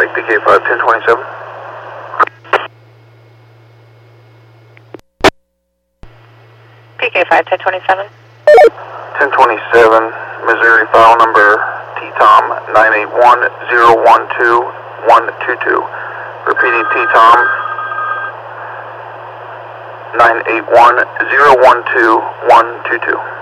PK5 1027. PK5 1027. 1027, Missouri file number TTOM 981012122. Repeating TTOM 981012122.